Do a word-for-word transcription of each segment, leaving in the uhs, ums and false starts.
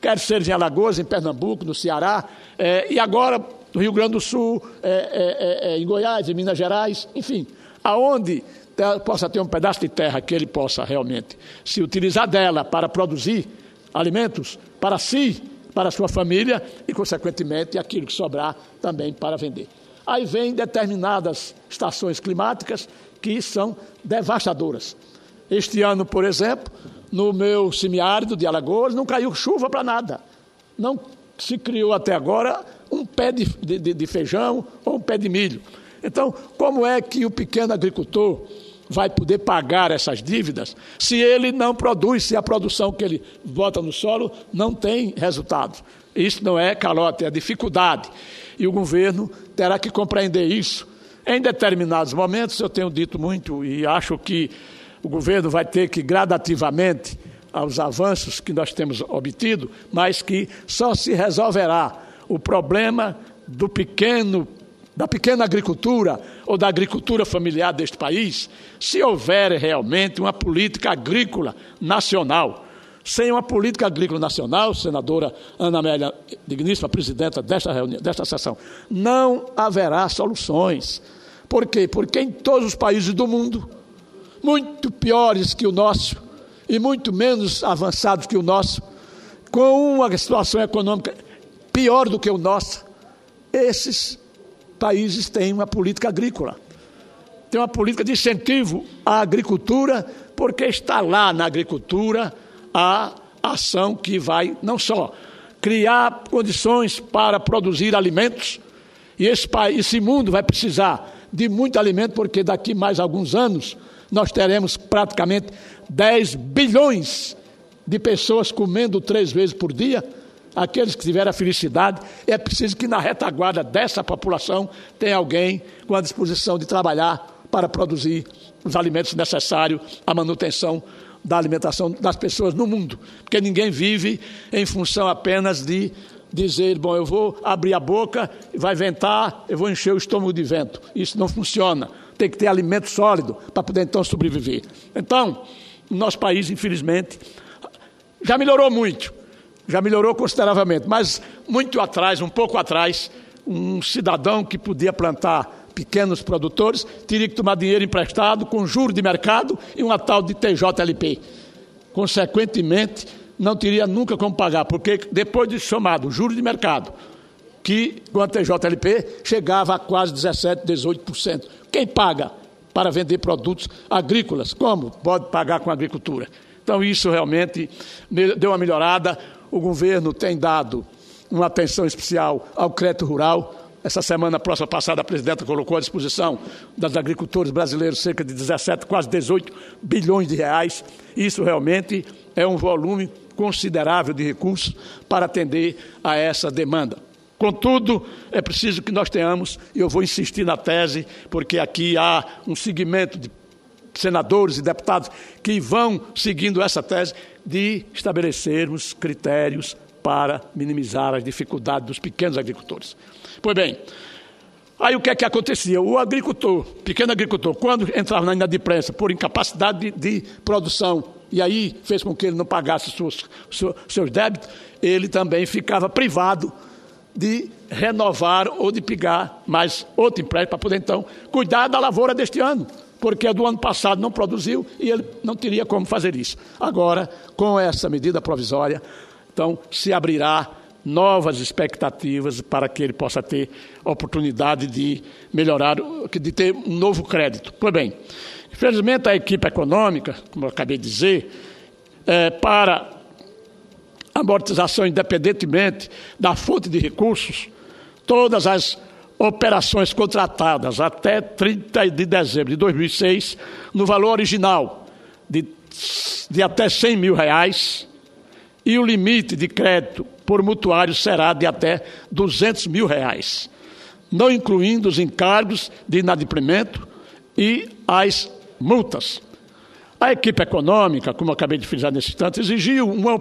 quer seja em Alagoas, em Pernambuco, no Ceará, é, e agora no Rio Grande do Sul, é, é, é, em Goiás, em Minas Gerais, enfim, aonde possa ter um pedaço de terra que ele possa realmente se utilizar dela para produzir alimentos para si, para a sua família e, consequentemente, aquilo que sobrar também para vender. Aí vem determinadas estações climáticas que são devastadoras. Este ano, por exemplo, no meu semiárido de Alagoas, não caiu chuva para nada. Não se criou até agora um pé de, de, de feijão ou um pé de milho. Então, como é que o pequeno agricultor vai poder pagar essas dívidas se ele não produz, se a produção que ele bota no solo não tem resultados? Isso não é calote, é dificuldade. E o governo terá que compreender isso. Em determinados momentos, eu tenho dito muito e acho que o governo vai ter que gradativamente aos avanços que nós temos obtido, mas que só se resolverá o problema do pequeno, da pequena agricultura ou da agricultura familiar deste país, se houver realmente uma política agrícola nacional. Sem uma política agrícola nacional, senadora Ana Amélia, digníssima presidenta desta reunião, desta sessão, não haverá soluções. Por quê? Porque em todos os países do mundo, muito piores que o nosso e muito menos avançados que o nosso, com uma situação econômica pior do que o nosso, esses países têm uma política agrícola. Tem uma política de incentivo à agricultura, porque está lá na agricultura a ação que vai não só criar condições para produzir alimentos, e esse, país, esse mundo vai precisar de muito alimento, porque daqui mais alguns anos nós teremos praticamente dez bilhões de pessoas comendo três vezes por dia. Aqueles que tiverem a felicidade, é preciso que na retaguarda dessa população tenha alguém com a disposição de trabalhar para produzir os alimentos necessários à manutenção da alimentação das pessoas no mundo. Porque ninguém vive em função apenas de dizer, bom, eu vou abrir a boca, vai ventar, eu vou encher o estômago de vento. Isso não funciona. Tem que ter alimento sólido para poder então sobreviver. Então, o nosso país, infelizmente, já melhorou muito. Já melhorou consideravelmente, mas muito atrás, um pouco atrás, um cidadão que podia plantar pequenos produtores teria que tomar dinheiro emprestado com juros de mercado e uma tal de T J L P. Consequentemente, não teria nunca como pagar, porque depois de somado o juros de mercado, que com a T J L P chegava a quase dezessete, dezoito por cento. Quem paga para vender produtos agrícolas? Como pode pagar com a agricultura? Então, isso realmente deu uma melhorada. O governo tem dado uma atenção especial ao crédito rural. Essa semana, próxima passada, a presidenta colocou à disposição dos agricultores brasileiros cerca de dezessete, quase dezoito bilhões de reais. Isso realmente é um volume considerável de recursos para atender a essa demanda. Contudo, é preciso que nós tenhamos, e eu vou insistir na tese, porque aqui há um segmento de senadores e deputados que vão seguindo essa tese, de estabelecermos critérios para minimizar as dificuldades dos pequenos agricultores. Pois bem, aí o que é que acontecia? O agricultor, pequeno agricultor, quando entrava na inadimplência por incapacidade de, de produção, e aí fez com que ele não pagasse seus, seus, seus débitos, ele também ficava privado de renovar ou de pegar mais outro empréstimo para poder, então, cuidar da lavoura deste ano, porque a do ano passado não produziu e ele não teria como fazer isso. Agora, com essa medida provisória, então, se abrirá novas expectativas para que ele possa ter oportunidade de melhorar, de ter um novo crédito. Pois bem, infelizmente a equipe econômica, como eu acabei de dizer, é, para amortização independentemente da fonte de recursos, todas as operações contratadas até trinta de dezembro de dois mil e seis, no valor original de, de até cem mil reais, e o limite de crédito por mutuário será de até duzentos mil reais, não incluindo os encargos de inadimplemento e as multas. A equipe econômica, como eu acabei de frisar nesse instante, exigiu uma,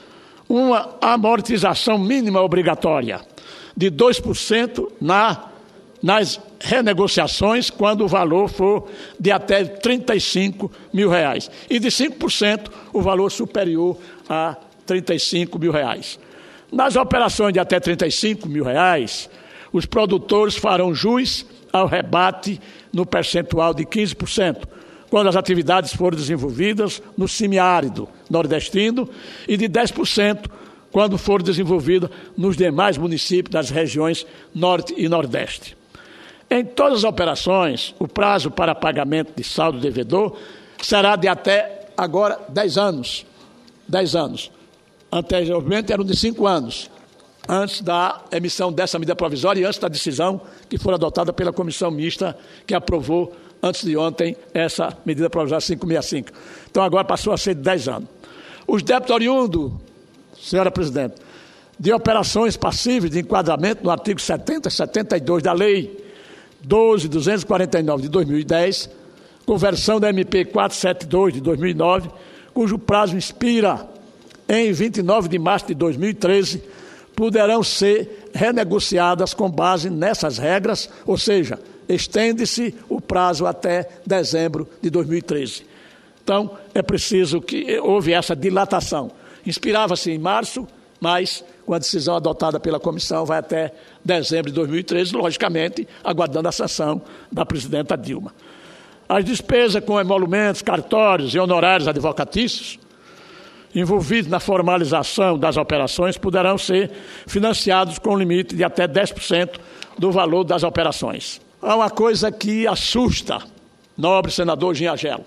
uma amortização mínima obrigatória de dois por cento na, nas renegociações, quando o valor for de até trinta e cinco mil reais, e de cinco por cento o valor superior a trinta e cinco mil reais. Nas operações de até trinta e cinco mil reais, os produtores farão jus ao rebate no percentual de quinze por cento, quando as atividades forem desenvolvidas no semiárido nordestino e de dez por cento quando for desenvolvida nos demais municípios das regiões Norte e Nordeste. Em todas as operações, o prazo para pagamento de saldo devedor será de até agora dez anos. dez anos. Anteriormente eram de cinco anos, antes da emissão dessa medida provisória e antes da decisão que foi adotada pela comissão mista que aprovou antes de ontem essa medida provisória quinhentos e sessenta e cinco. Então agora passou a ser de dez anos. Os débitos oriundos, senhora presidente, de operações passíveis de enquadramento no artigo setenta e setenta e dois da Lei doze mil duzentos e quarenta e nove de dois mil e dez, conversão da M P quatrocentos e setenta e dois de dois mil e nove, cujo prazo expira em vinte e nove de março de dois mil e treze, poderão ser renegociadas com base nessas regras, ou seja, estende-se o prazo até dezembro de dois mil e treze. Então, é preciso que houve essa dilatação. Inspirava-se em março, mas com a decisão adotada pela comissão vai até dezembro de dois mil e treze, logicamente, aguardando a sanção da presidenta Dilma. As despesas com emolumentos, cartórios e honorários advocatícios envolvidos na formalização das operações poderão ser financiados com limite de até dez por cento do valor das operações. Há uma coisa que assusta, nobre senador Ginhagelo,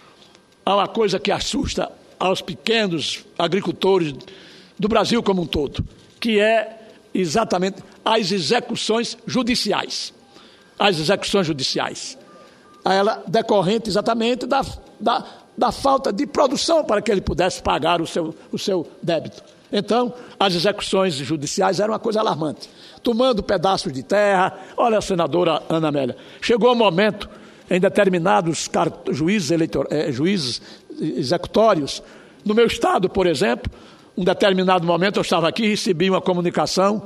há uma coisa que assusta aos pequenos agricultores do Brasil como um todo, que é exatamente as execuções judiciais. As execuções judiciais. Ela decorrente exatamente da, da, da falta de produção para que ele pudesse pagar o seu, o seu débito. Então, as execuções judiciais eram uma coisa alarmante. Tomando pedaços de terra, olha, senadora Ana Amélia, chegou o momento em determinados juízes, eleitor, eh, juízes executórios, no meu estado, por exemplo, um determinado momento eu estava aqui e recebi uma comunicação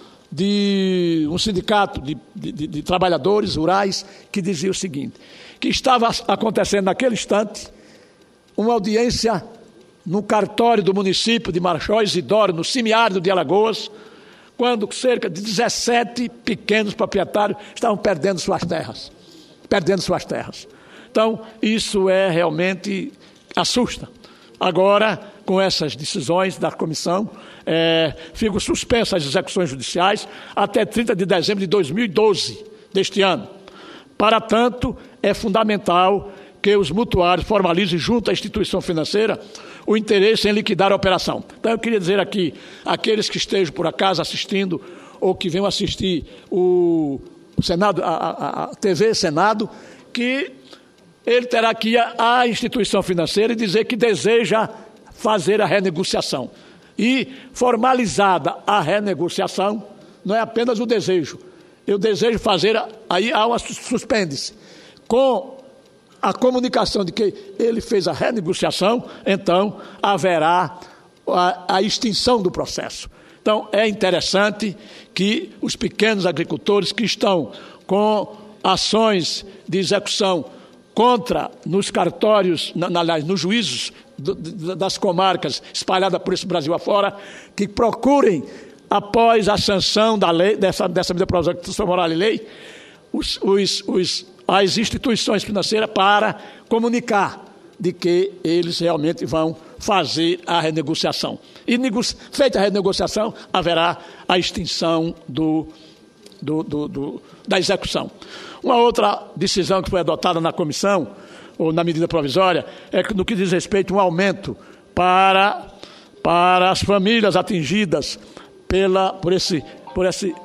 de um sindicato de, de, de trabalhadores rurais que dizia o seguinte, que estava acontecendo naquele instante uma audiência no cartório do município de Marechal Isidoro, no semiárido de Alagoas, quando cerca de dezessete pequenos proprietários estavam perdendo suas terras. Perdendo suas terras. Então, isso é realmente assusta. Agora, com essas decisões da comissão, é, ficam suspensas as execuções judiciais até trinta de dezembro de dois mil e doze, deste ano. Para tanto, é fundamental que os mutuários formalizem junto à instituição financeira o interesse em liquidar a operação. Então, eu queria dizer aqui, aqueles que estejam, por acaso, assistindo ou que venham assistir o, o Senado, a, a, a T V Senado, que ele terá que ir à instituição financeira e dizer que deseja fazer a renegociação. E, formalizada a renegociação, não é apenas o desejo. Eu desejo fazer, aí há uma suspende-se. Com a comunicação de que ele fez a renegociação, então haverá a, a extinção do processo. Então, é interessante que os pequenos agricultores que estão com ações de execução contra, nos cartórios, aliás, nos juízos do, das comarcas espalhadas por esse Brasil afora, que procurem, após a sanção da lei, dessa, dessa medida provisória que transformará em lei, os, os, os, as instituições financeiras para comunicar de que eles realmente vão fazer a renegociação. E, feita a renegociação, haverá a extinção do, do, do, do, da execução. Uma outra decisão que foi adotada na comissão, ou na medida provisória, é que no que diz respeito a um aumento para, para as famílias atingidas pela, por esse, por esse,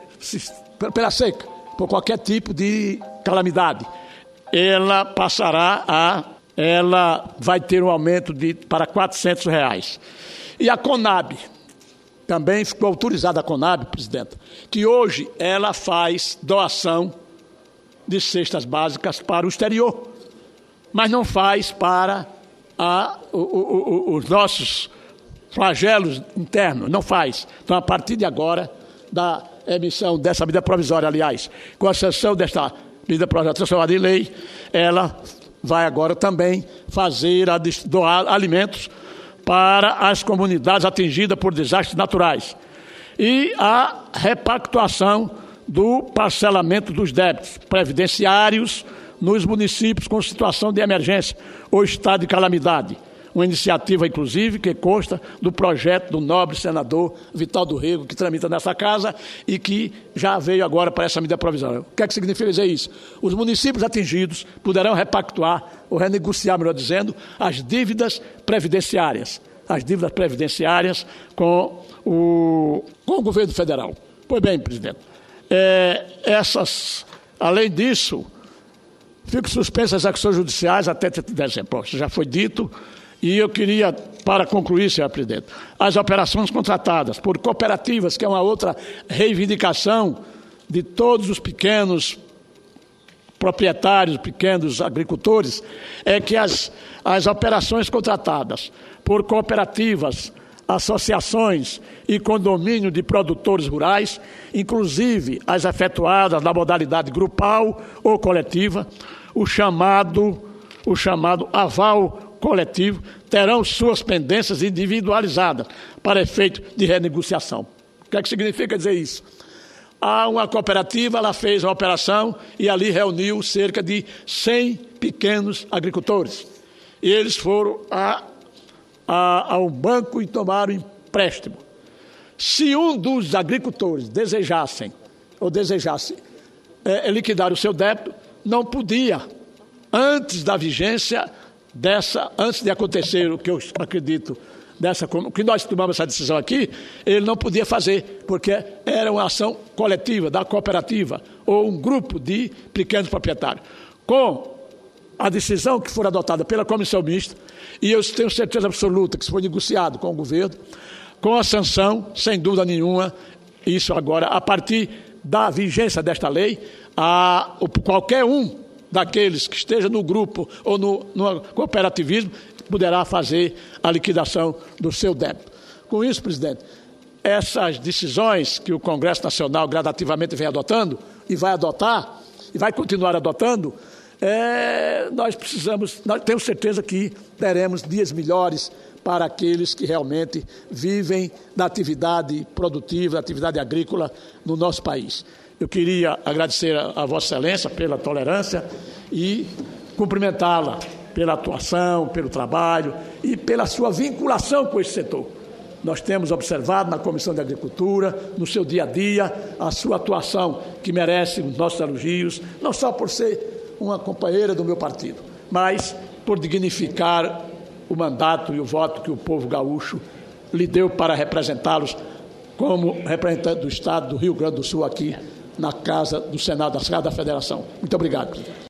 pela seca, por qualquer tipo de calamidade. Ela passará a, ela vai ter um aumento de, para quatrocentos reais. E a Conab, também ficou autorizada a Conab, presidenta, que hoje ela faz doação de cestas básicas para o exterior, mas não faz para a, o, o, o, os nossos flagelos internos, não faz. Então, a partir de agora, da emissão dessa medida provisória, aliás, com a sanção desta medida provisória transformada em lei, ela vai agora também fazer, a, doar alimentos para as comunidades atingidas por desastres naturais. e a repactuação do parcelamento dos débitos previdenciários nos municípios com situação de emergência ou estado de calamidade. Uma iniciativa, inclusive, que consta do projeto do nobre senador Vital do Rego, que tramita nessa casa e que já veio agora para essa medida provisória. O que é que significa dizer isso? Os municípios atingidos poderão repactuar, ou renegociar, melhor dizendo, as dívidas previdenciárias, as dívidas previdenciárias com o, com o governo federal. Pois bem, presidente, é, essas, além disso, ficam suspensas as execuções judiciais até trinta de dezembro. Isso já foi dito. E eu queria, para concluir, senhor presidente, as operações contratadas por cooperativas, que é uma outra reivindicação de todos os pequenos proprietários, pequenos agricultores, é que as, as operações contratadas por cooperativas, associações e condomínio de produtores rurais, inclusive as efetuadas na modalidade grupal ou coletiva, o chamado, o chamado aval coletivo, terão suas pendências individualizadas para efeito de renegociação. O que é que significa dizer isso? Há uma cooperativa, ela fez uma operação e ali reuniu cerca de cem pequenos agricultores. E eles foram a, a, ao banco e tomaram empréstimo. Se um dos agricultores desejassem ou desejasse é, liquidar o seu débito, não podia, antes da vigência dessa, antes de acontecer o que eu acredito, dessa, que nós tomamos essa decisão aqui, ele não podia fazer, porque era uma ação coletiva, da cooperativa, ou um grupo de pequenos proprietários. Com a decisão que for adotada pela comissão mista, e eu tenho certeza absoluta que isso foi negociado com o governo, com a sanção, sem dúvida nenhuma, isso agora, a partir da vigência desta lei, a, qualquer um daqueles que esteja no grupo ou no, no cooperativismo poderá fazer a liquidação do seu débito. Com isso, presidente, essas decisões que o Congresso Nacional gradativamente vem adotando e vai adotar, e vai continuar adotando, é, nós precisamos, nós temos certeza que teremos dias melhores para aqueles que realmente vivem da atividade produtiva, da atividade agrícola no nosso país. Eu queria agradecer a, a Vossa Excelência pela tolerância e cumprimentá-la pela atuação, pelo trabalho e pela sua vinculação com esse setor. Nós temos observado na Comissão de Agricultura, no seu dia a dia, a sua atuação que merece os nossos elogios, não só por ser uma companheira do meu partido, mas por dignificar o mandato e o voto que o povo gaúcho lhe deu para representá-los como representante do Estado do Rio Grande do Sul aqui na Casa do Senado, da Casa da Federação. Muito obrigado.